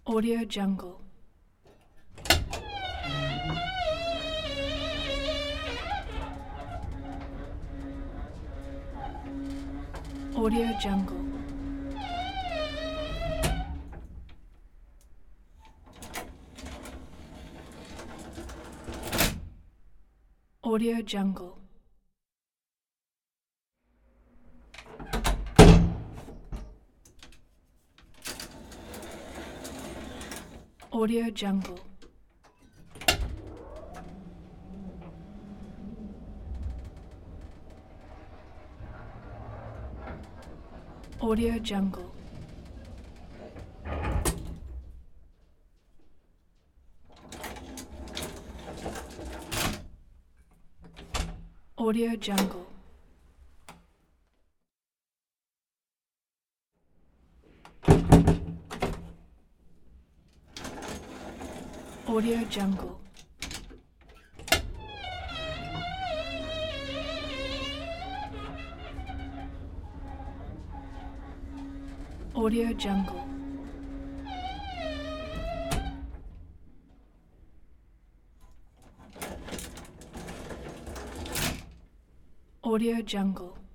Audio Jungle. Audio Jungle. Audio Jungle. Audio Jungle. Audio Jungle. Audio Jungle. Audio Jungle. Audio Jungle. Audio Jungle.